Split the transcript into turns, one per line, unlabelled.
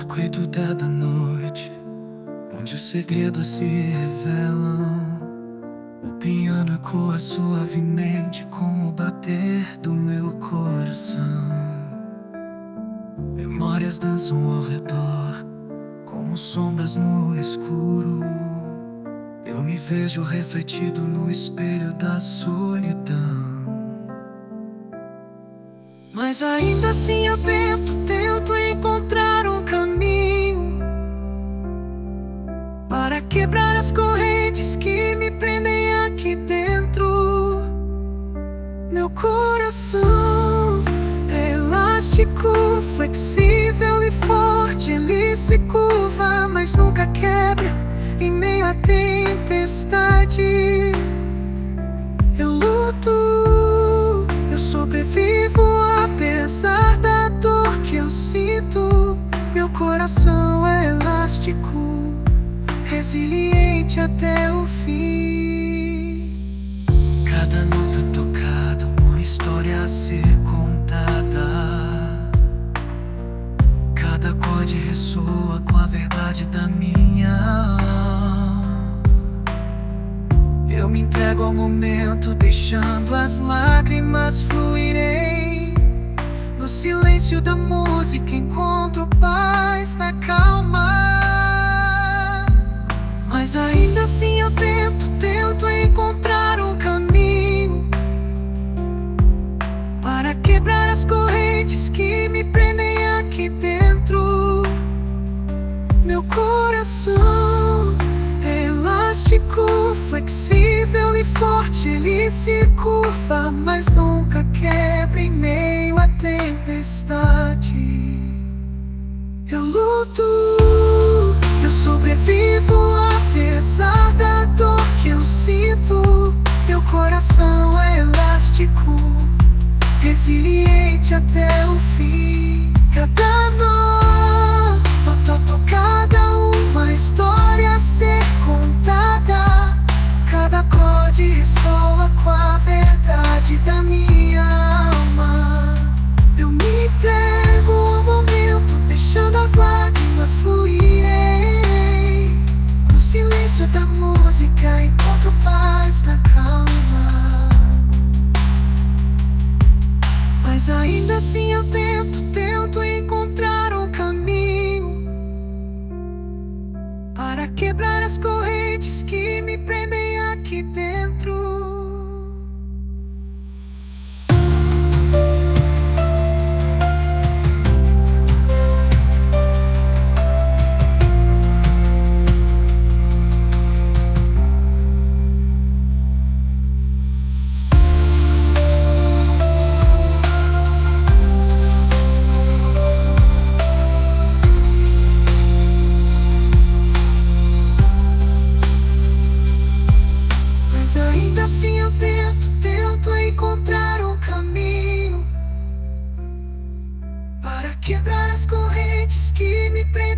vácuo e do dead da noite, onde os segredos se revelam. O piano ecoa suavemente como o bater do meu coração. Memórias dançam ao redor, como sombras no escuro. Eu me vejo refletido no espelho da solidão. Mas ainda assim eu tento encontrar um caminho para quebrar as correntes que me prendem aqui dentro. Meu coração é elástico, flexível e forte. Ele se curva, mas nunca quebra em meio à tempestade. Eu luto, eu sobrevivo apesar da dor que eu sinto. Meu coração é elástico, resiliente até o fim. Cada nota tocada, uma história a ser contada. Cada acorde ressoa com a verdade da minha alma. Eu me entrego ao momento, deixando as lágrimas fluírem. No silêncio da música encontro paz na calma. Mas ainda assim eu tento encontrar um caminho para quebrar as correntes que me prendem aqui dentro. Meu coração é elástico, flexível e forte. Ele se curva, mas nunca quebra em meio à tempestade. Eu luto, eu sobrevivo apesar da dor que eu sinto. Meu coração é elástico, resiliente até o fim. Cada nota tocada, uma história a ser contada. Cada acorde ressoa com a verdade da minha alma. Eu me entrego ao momento, deixando as lágrimas fluírem. No silêncio da música encontro paz na calma. Mas ainda assim eu tento encontrar um caminho para quebrar as correntes que me prendem aqui dentro. Ainda assim eu tento encontrar um caminho para quebrar as correntes que me prendem